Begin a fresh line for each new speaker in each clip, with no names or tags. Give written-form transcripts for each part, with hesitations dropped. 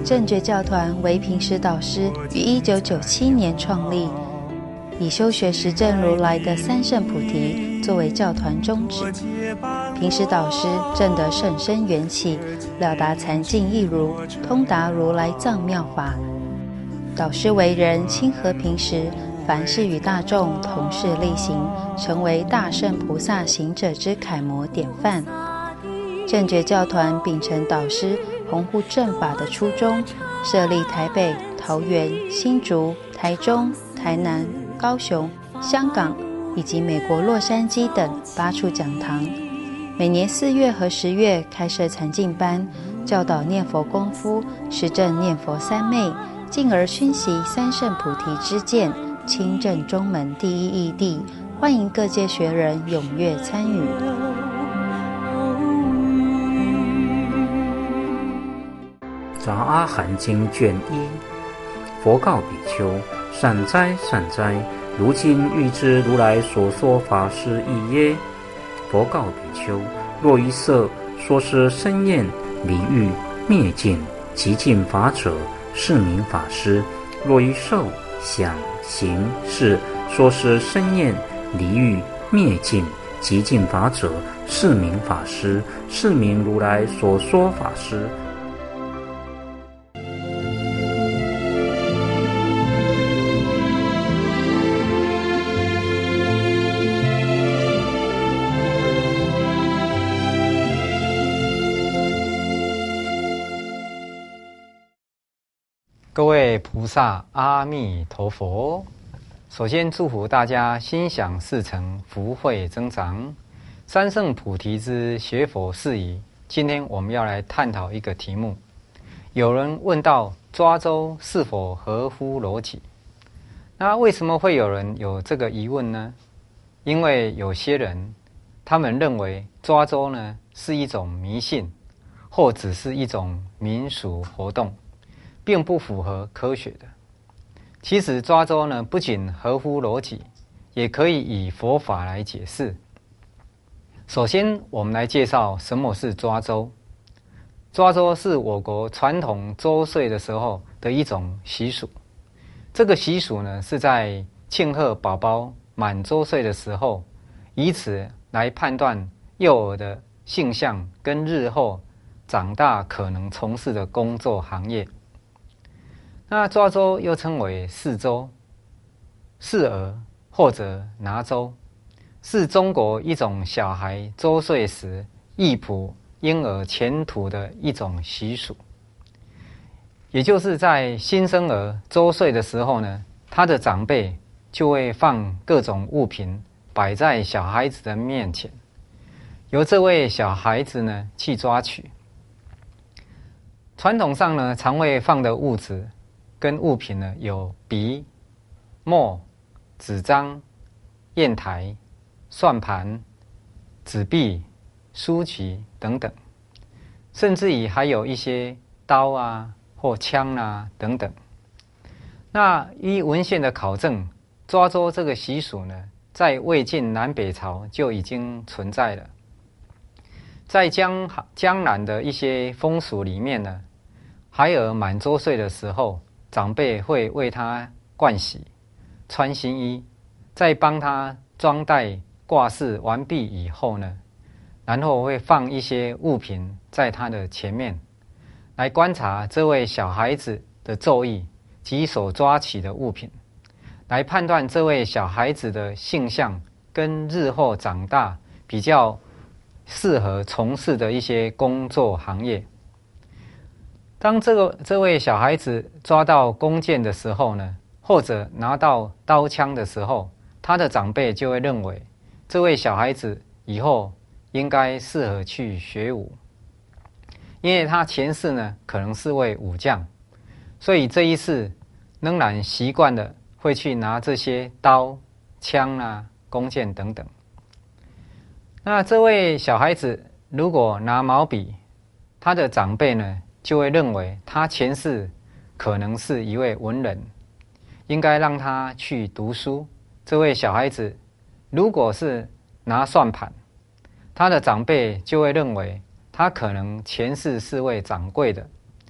正觉教团为平时导师于1997年创立，以修学实证如来的三圣菩提作为教团宗旨。平时导师证得甚深缘起，了达禅境义如，通达如来藏妙法。导师为人亲和平时，凡事与大众同事力行，成为大圣菩萨行者之楷模典范。正觉教团秉承导师弘护正法的初衷，设立台北、桃园、新竹、台中、台南、高雄、香港以及美国洛杉矶等8处讲堂，每年4月和10月开设禅净班，教导念佛功夫，实证念佛三昧，进而熏习三圣菩提之见，亲证中门第一义谛，欢迎各界学人踊跃参与。
杂阿含经卷1，佛告比丘：善哉善哉，如今欲知如来所说法是义耶？佛告比丘：若于色说是生厌离欲灭尽极尽法者，是名法师；若于受想行识说是生厌离欲灭尽极尽法者，是名法师，是名如来所说法师。
各位菩萨，阿弥陀佛！首先祝福大家心想事成，福慧增长。三圣菩提之学佛事宜，今天我们要来探讨一个题目。有人问到抓周是否合乎逻辑？那为什么会有人有这个疑问呢？因为有些人他们认为抓周呢是一种迷信，或只是一种民俗活动，并不符合科学的。其实抓周呢，不仅合乎逻辑，也可以以佛法来解释。首先，我们来介绍什么是抓周。抓周是我国传统周岁的时候的一种习俗。这个习俗呢，是在庆贺宝宝满周岁的时候，以此来判断幼儿的性向跟日后长大可能从事的工作行业。那抓周又称为试周、试儿或者拿周，是中国一种小孩周岁时易卜婴儿前途的一种习俗。也就是在新生儿周岁的时候呢，他的长辈就会放各种物品摆在小孩子的面前，由这位小孩子呢去抓取。传统上呢，常会放的物质跟物品呢，有笔、墨、纸张、砚台、算盘、纸币、书籍等等，甚至于还有一些刀啊或枪啊等等。那依文献的考证，抓周这个习俗呢，在魏晋南北朝就已经存在了。在江南的一些风俗里面呢，孩儿满周岁的时候，长辈会为他盥洗、穿新衣，再帮他装袋挂饰完毕以后呢，然后会放一些物品在他的前面，来观察这位小孩子的咒意及所抓取的物品，来判断这位小孩子的性向跟日后长大比较适合从事的一些工作行业。当这位小孩子抓到弓箭的时候呢，或者拿到刀枪的时候，他的长辈就会认为这位小孩子以后应该适合去学武，因为他前世呢可能是位武将，所以这一世仍然习惯的会去拿这些刀、枪啊、弓箭等等。那这位小孩子如果拿毛笔，他的长辈呢就会认为他前世可能是一位文人，应该让他去读书。这位小孩子如果是拿算盘，他的长辈就会认为他可能前世是位掌柜的，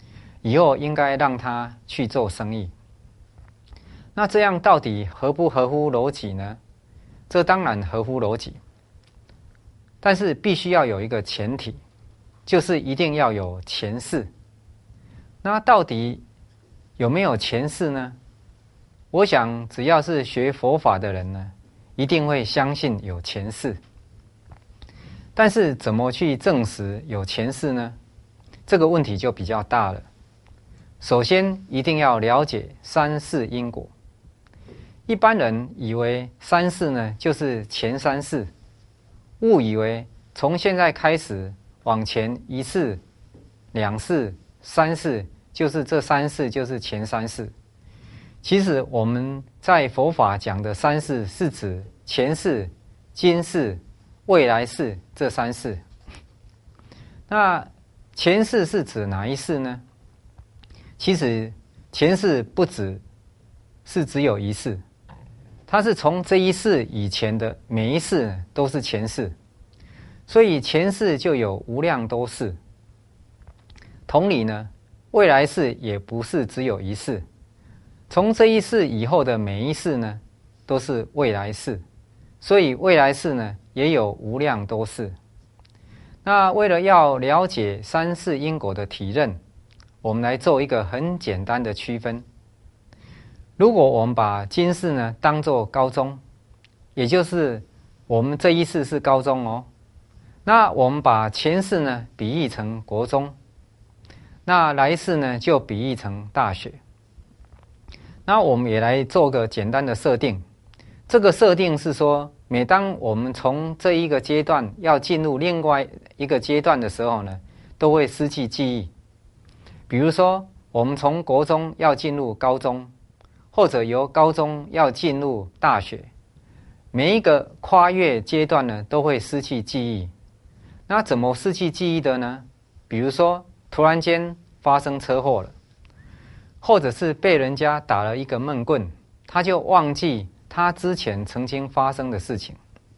以后应该让他去做生意。那这样到底合不合乎逻辑呢？这当然合乎逻辑，但是必须要有一个前提，就是一定要有前世。那到底有没有前世呢？我想只要是学佛法的人呢，一定会相信有前世。但是怎么去证实有前世呢？这个问题就比较大了。首先一定要了解三世因果。一般人以为三世呢就是前三世，误以为从现在开始往前一世、两世、三世，就是这三世就是前三世。其实我们在佛法讲的三世是指前世、今世、未来世这三世。那前世是指哪一世呢？其实前世不只有一世，它是从这一世以前的每一世都是前世，所以前世就有无量多世。同理呢，未来世也不是只有一世，从这一世以后的每一世呢都是未来世，所以未来世呢也有无量多世。那为了要了解三世因果的体认，我们来做一个很简单的区分。如果我们把今世呢当作高中，也就是我们这一世是高中哦，那我们把前世呢比喻成国中，那来世呢就比喻成大学。那我们也来做个简单的设定。这个设定是说，每当我们从这一个阶段要进入另外一个阶段的时候呢，都会失去记忆。比如说，我们从国中要进入高中，或者由高中要进入大学，每一个跨越阶段呢，都会失去记忆。那怎么失去记忆的呢？比如说，突然间发生车祸了，或者是被人家打了一个闷棍，他就忘记他之前曾经发生的事情。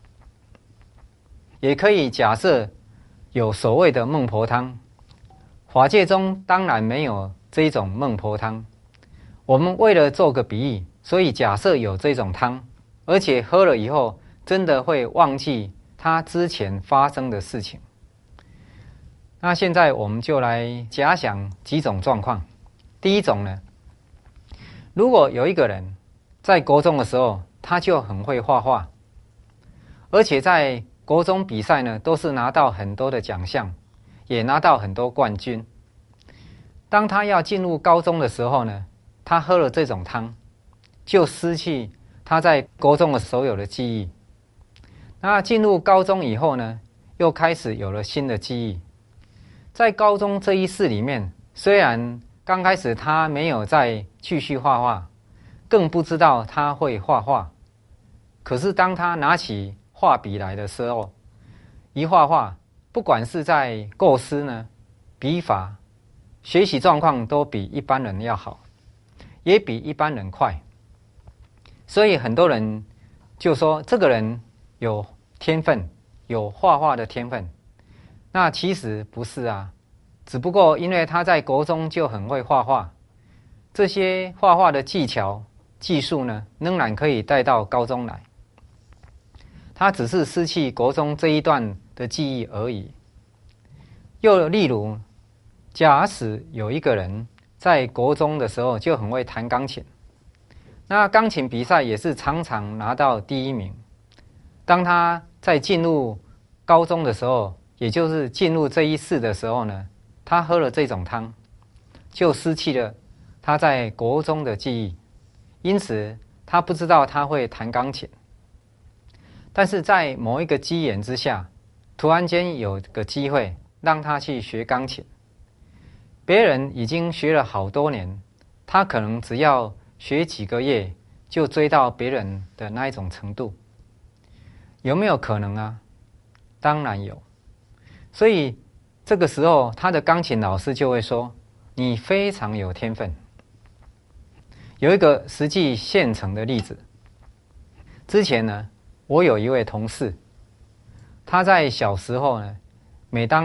也可以假设有所谓的孟婆汤，法界中当然没有这一种孟婆汤。我们为了做个比喻，所以假设有这种汤，而且喝了以后真的会忘记他之前发生的事情。那现在我们就来假想几种状况。第一种呢，如果有一个人在国中的时候他就很会画画，而且在国中比赛呢都是拿到很多的奖项，也拿到很多冠军。当他要进入高中的时候呢，他喝了这种汤，就失去他在国中的所有的记忆。那进入高中以后呢，又开始有了新的记忆。在高中这一世里面，虽然刚开始他没有再继续画画，更不知道他会画画，可是当他拿起画笔来的时候，一画画，不管是在构思呢、笔法、学习状况都比一般人要好，也比一般人快。所以很多人就说这个人有天分，有画画的天分。那其实不是啊，只不过因为他在国中就很会画画，这些画画的技巧、技术呢，仍然可以带到高中来。他只是失去国中这一段的记忆而已。又例如，假使有一个人在国中的时候就很会弹钢琴，那钢琴比赛也是常常拿到第一名。当他在进入高中的时候，也就是进入这一世的时候呢，他喝了这种汤，就失去了他在国中的记忆，因此他不知道他会弹钢琴。但是在某一个机缘之下，突然间有个机会让他去学钢琴。别人已经学了好多年，他可能只要学几个月就追到别人的那一种程度。有没有可能啊？当然有。所以这个时候他的钢琴老师就会说，你非常有天分。有一个实际现成的例子。之前呢，我有一位同事，他在小时候呢，每当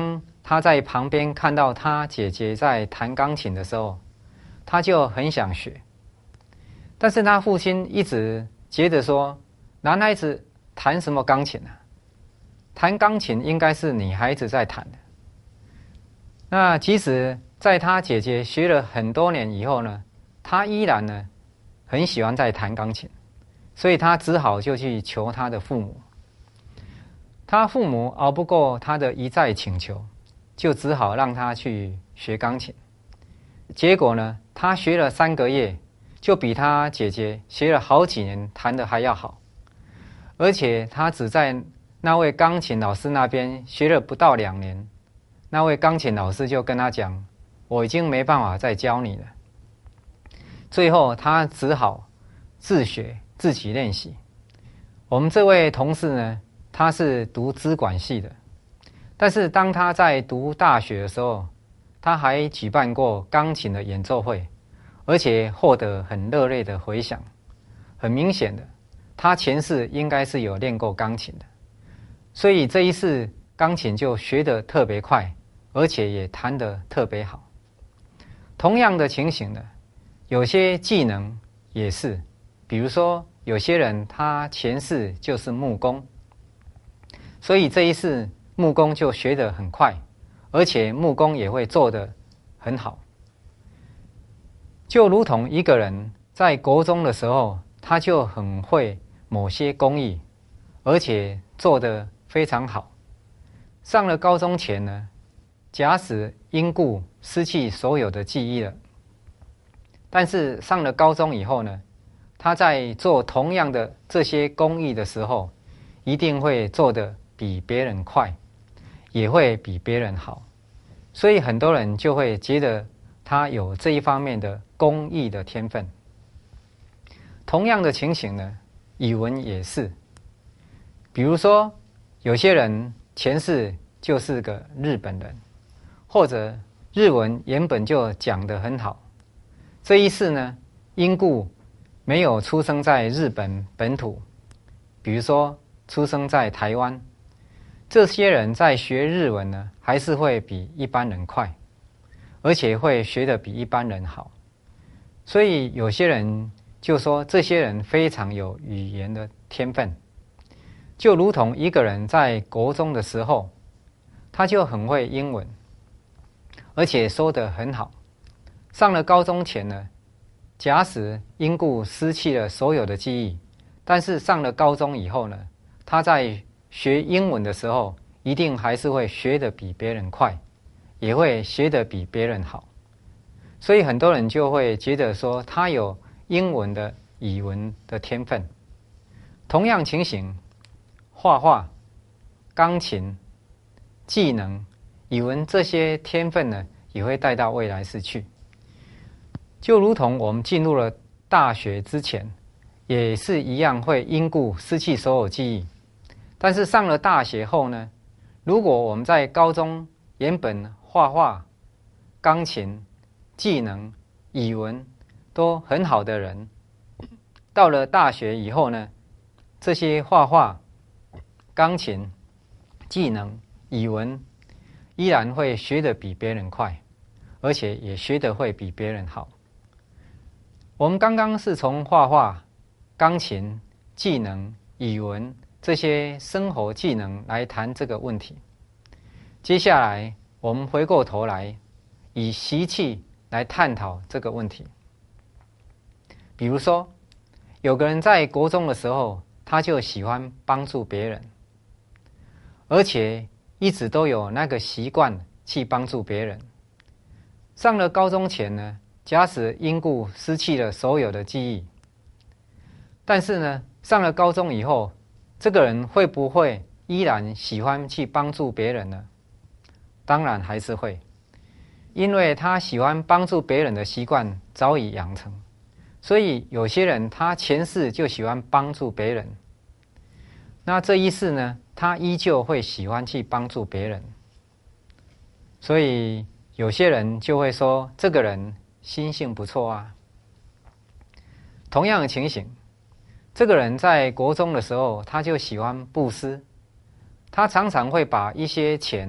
他在旁边看到他姐姐在弹钢琴的时候，他就很想学。但是他父亲一直觉得说，男孩子弹什么钢琴啊？弹钢琴应该是女孩子在弹的。那即使在他姐姐学了很多年以后呢，他依然呢很喜欢在弹钢琴，所以他只好就去求他的父母。他父母熬不过他的一再请求，就只好让他去学钢琴。结果呢，他学了3个月，就比他姐姐学了好几年弹得还要好。而且他只在那位钢琴老师那边学了不到2年，那位钢琴老师就跟他讲，我已经没办法再教你了。最后他只好自学，自己练习。我们这位同事呢，他是读资管系的，但是当他在读大学的时候，他还举办过钢琴的演奏会，而且获得很热烈的回响。很明显的，他前世应该是有练过钢琴的，所以这一世钢琴就学得特别快，而且也弹得特别好。同样的情形呢，有些技能也是，比如说有些人他前世就是木工，所以这一世木工就学得很快，而且木工也会做得很好。就如同一个人在国中的时候，他就很会某些工艺，而且做得非常好。上了高中前呢，假使因故失去所有的记忆了，但是上了高中以后呢，他在做同样的这些工艺的时候，一定会做得比别人快，也会比别人好。所以很多人就会觉得他有这一方面的工艺的天分。同样的情形呢，语文也是。比如说，有些人前世就是个日本人，或者日文原本就讲得很好，这一世呢，因故没有出生在日本本土，比如说出生在台湾，这些人在学日文呢，还是会比一般人快，而且会学得比一般人好。所以有些人就说这些人非常有语言的天分，就如同一个人在国中的时候，他就很会英文，而且说得很好。上了高中前呢，假使因故失去了所有的记忆，但是上了高中以后呢，他在学英文的时候，一定还是会学得比别人快，也会学得比别人好。所以很多人就会觉得说他有英文的语文的天分。同样情形，画画、钢琴、技能、语文这些天分呢，也会带到未来世去。就如同我们进入了大学之前，也是一样会因故失去所有记忆。但是上了大学后呢，如果我们在高中原本画画、钢琴、技能、语文都很好的人，到了大学以后呢，这些画画、钢琴、技能、语文依然会学得比别人快，而且也学得会比别人好。我们刚刚是从画画、钢琴、技能、语文这些生活技能来谈这个问题。接下来我们回过头来以习气来探讨这个问题。比如说，有个人在国中的时候，他就喜欢帮助别人，而且一直都有那个习惯去帮助别人。上了高中前呢，假使因故失去了所有的记忆，但是呢，上了高中以后，这个人会不会依然喜欢去帮助别人呢？当然还是会，因为他喜欢帮助别人的习惯早已养成，所以有些人他前世就喜欢帮助别人，那这一世呢，他依旧会喜欢去帮助别人。所以有些人就会说，这个人心性不错啊。同样的情形，这个人在国中的时候，他就喜欢布施，他常常会把一些钱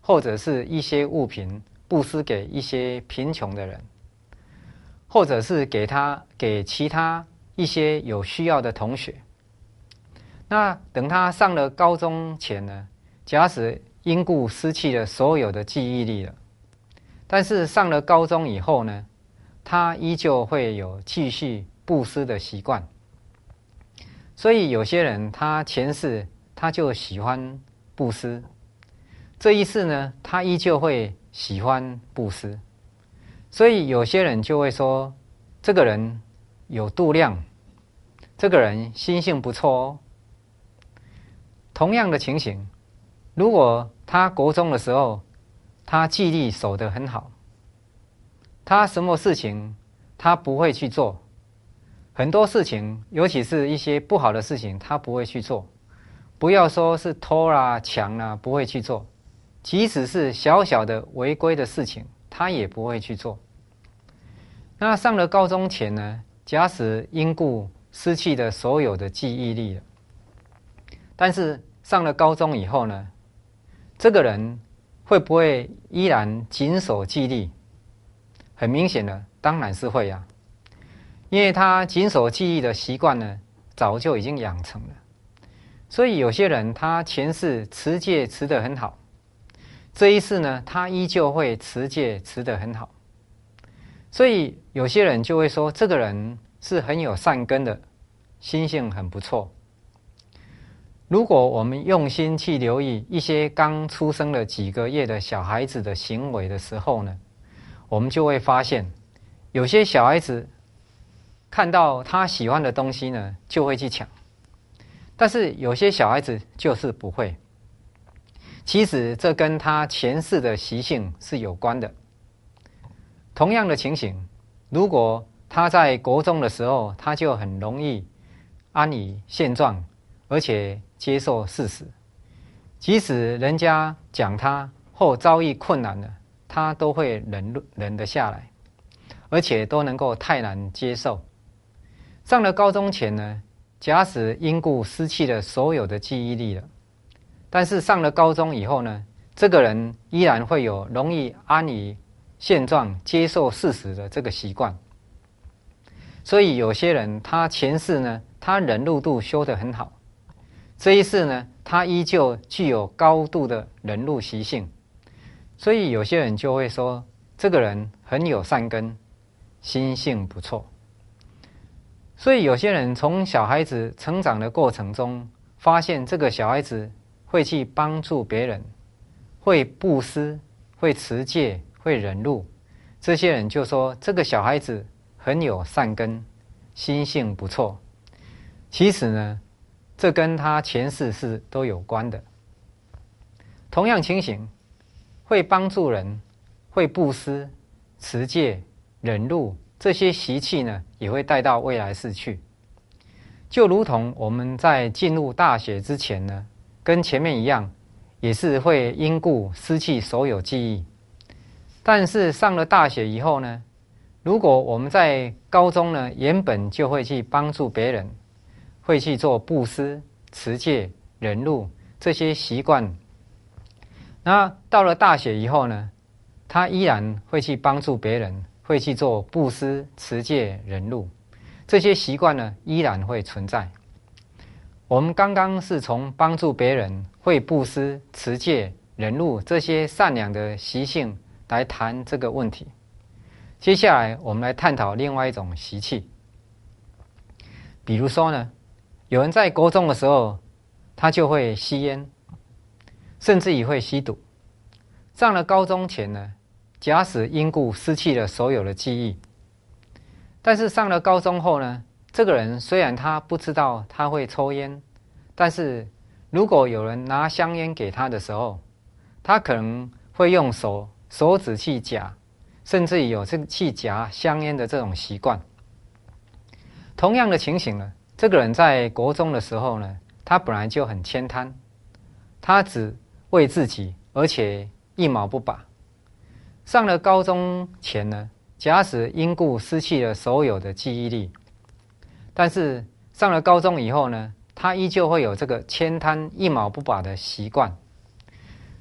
或者是一些物品布施给一些贫穷的人，或者是给其他一些有需要的同学。那等他上了高中前呢，假使因故失去了所有的记忆力了，但是上了高中以后呢，他依旧会有继续布施的习惯。所以有些人他前世他就喜欢布施，这一世呢他依旧会喜欢布施。所以有些人就会说，这个人有度量，这个人心性不错哦。同样的情形，如果他国中的时候他纪律守得很好，他什么事情他不会去做，很多事情尤其是一些不好的事情他不会去做，不要说是偷啦抢啦不会去做，即使是小小的违规的事情他也不会去做。那上了高中前呢，假使因故失去了所有的记忆力了，但是上了高中以后呢，这个人会不会依然谨守纪律？很明显的，当然是会啊，因为他谨守纪律的习惯呢，早就已经养成了。所以有些人他前世持戒持得很好，这一世呢，他依旧会持戒持得很好。所以有些人就会说，这个人是很有善根的，心性很不错。如果我们用心去留意一些刚出生了几个月的小孩子的行为的时候呢，我们就会发现，有些小孩子看到他喜欢的东西呢，就会去抢，但是有些小孩子就是不会。其实这跟他前世的习性是有关的。同样的情形，如果他在国中的时候，他就很容易安于现状，而且接受事实，即使人家讲他或遭遇困难了，他都会忍得下来，而且都能够泰然接受。上了高中前呢，假使因故失去了所有的记忆力了，但是上了高中以后呢，这个人依然会有容易安于现状、接受事实的这个习惯。所以有些人他前世呢，他忍辱度修得很好，这一世呢，他依旧具有高度的忍辱习性。所以有些人就会说，这个人很有善根，心性不错。所以有些人从小孩子成长的过程中，发现这个小孩子会去帮助别人，会布施，会持戒，会忍辱，这些人就说这个小孩子很有善根，心性不错。其实呢，这跟他前世是都有关的。同样情形，会帮助人，会布施、持戒、忍辱，这些习气呢，也会带到未来世去。就如同我们在进入大学之前呢，跟前面一样，也是会因故失去所有记忆。但是上了大学以后呢，如果我们在高中呢，原本就会去帮助别人，会去做布施、持戒、忍辱这些习惯，那到了大学以后呢，他依然会去帮助别人，会去做布施、持戒、忍辱，这些习惯呢依然会存在。我们刚刚是从帮助别人、会布施、持戒、忍辱这些善良的习性来谈这个问题。接下来我们来探讨另外一种习气。比如说呢，有人在国中的时候，他就会吸烟，甚至于会吸毒。上了高中前呢，假使因故失去了所有的记忆，但是上了高中后呢，这个人虽然他不知道他会抽烟，但是如果有人拿香烟给他的时候，他可能会用手指去夹，甚至于有去夹香烟的这种习惯。同样的情形呢，这个人在国中的时候呢，他本来就很悭贪，他只为自己，而且一毛不拔。上了高中前呢，假使因故失去了所有的记忆力，但是上了高中以后呢，他依旧会有这个悭贪一毛不拔的习惯。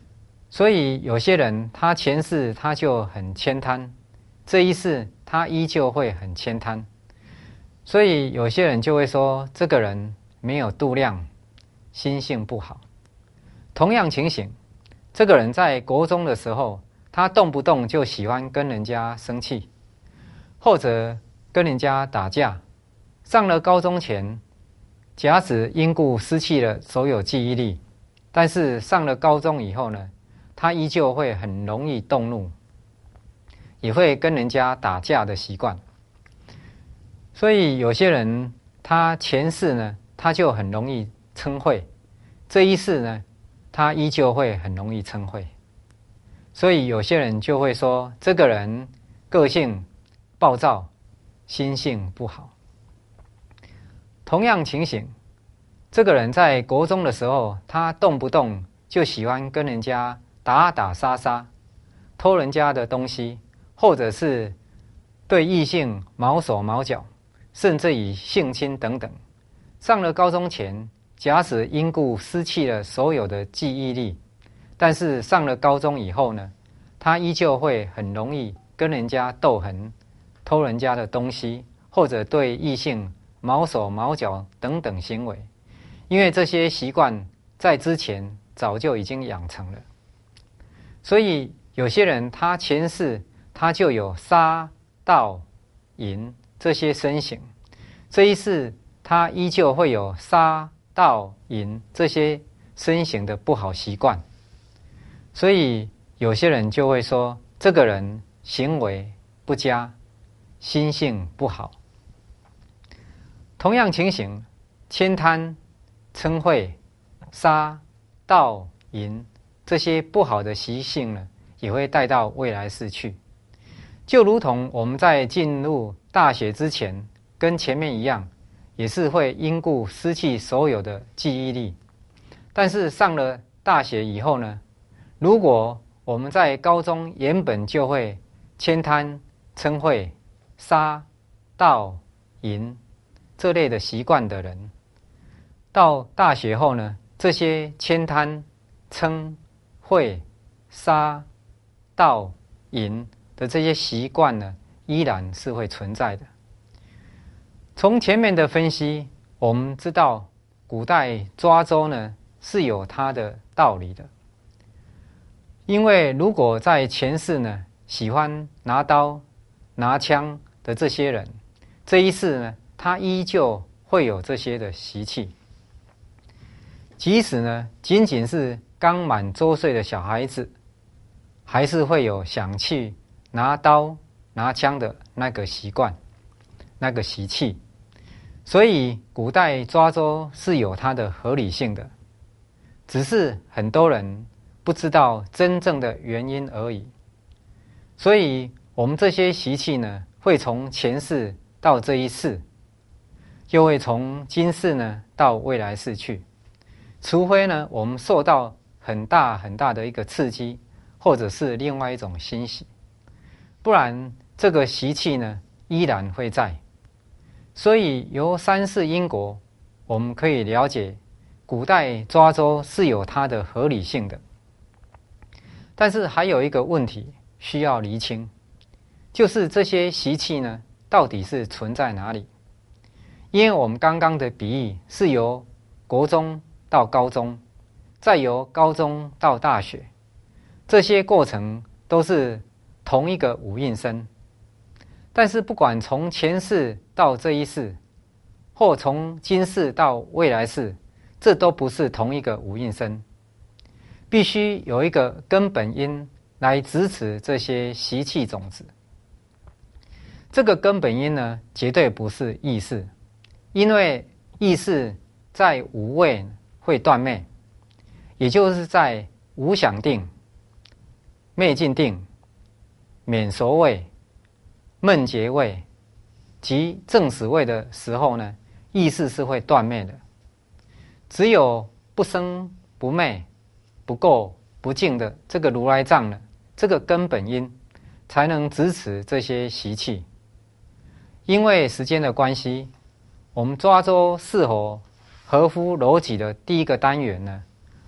所以有些人他前世他就很悭贪，这一世他依旧会很悭贪。所以有些人就会说，这个人没有度量，心性不好。同样情形，这个人在国中的时候，他动不动就喜欢跟人家生气，或者跟人家打架。上了高中前，假使因故失去了所有记忆力，但是上了高中以后呢，他依旧会很容易动怒，也会跟人家打架的习惯。所以有些人他前世呢，他就很容易嗔恚，这一世呢，他依旧会很容易嗔恚。所以有些人就会说，这个人个性暴躁，心性不好。同样情形，这个人在国中的时候，他动不动就喜欢跟人家打打杀杀，偷人家的东西，或者是对异性毛手毛脚，甚至以性侵等等。上了高中前，假使因故失去了所有的记忆力，但是上了高中以后呢，他依旧会很容易跟人家斗狠，偷人家的东西，或者对异性毛手毛脚等等行为。因为这些习惯在之前早就已经养成了。所以有些人他前世他就有杀盗淫这些身形，这一世他依旧会有杀盗淫这些身形的不好习惯。所以有些人就会说，这个人行为不佳，心性不好。同样情形，悭贪、嗔恚、杀盗淫这些不好的习性呢，也会带到未来世去。就如同我们在进入大学之前，跟前面一样，也是会因故失去所有的记忆力。但是上了大学以后呢，如果我们在高中原本就会悭贪、嗔恚、杀盗淫这类的习惯的人，到大学后呢，这些悭贪、嗔恚、杀盗淫的这些习惯呢，依然是会存在的。从前面的分析，我们知道古代抓周呢是有它的道理的。因为如果在前世呢，喜欢拿刀拿枪的这些人，这一世呢，他依旧会有这些的习气。即使呢，仅仅是刚满周岁的小孩子，还是会有想去拿刀拿枪的那个习惯，那个习气。所以古代抓周是有它的合理性的，只是很多人不知道真正的原因而已。所以我们这些习气呢，会从前世到这一世，又会从今世呢到未来世去。除非呢，我们受到很大很大的一个刺激，或者是另外一种欣喜，不然这个习气呢依然会在。所以由三世因果，我们可以了解古代抓周是有它的合理性的。但是还有一个问题需要厘清，就是这些习气呢到底是存在哪里？因为我们刚刚的比喻是由国中到高中，再由高中到大学，这些过程都是同一个五蕴身。但是不管从前世到这一世，或从今世到未来世，这都不是同一个五蕴身，必须有一个根本因来支持这些习气种子。这个根本因呢，绝对不是意识，因为意识在五位会断灭，也就是在无想定、灭尽定、免熟位、闷结位及正死位的时候呢，意识是会断灭的。只有不生不灭、不垢不净的这个如来藏呢，这个根本因才能支持这些习气。因为时间的关系，我们抓周是否合乎逻辑的第一个单元呢，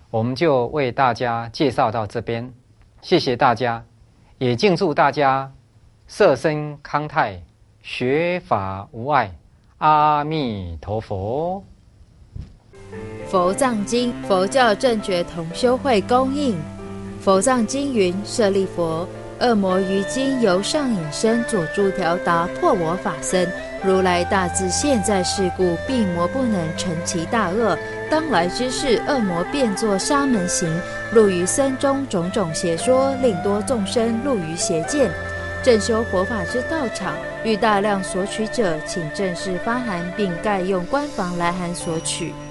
我们就为大家介绍到这边，谢谢大家，也敬祝大家色身康泰，学法无碍。阿弥陀佛。
佛藏经，佛教正觉同修会供应。佛藏经云：舍利弗，恶魔于今由上引申，左助条达破我法身。如来大自现在世故，必魔不能成其大恶。当来之事，恶魔变作沙门行，入于僧中种种邪说，令多众生入于邪见。正修佛法之道场，欲大量索取者，请正式发函，并盖用官房来函索取。